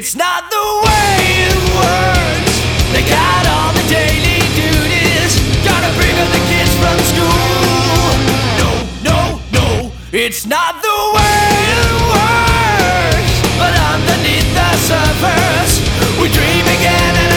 It's not the way it works. They got all the daily duties. Gotta bring up the kids from school. No, no, no, it's not the way it works. But underneath the surface, we dream again and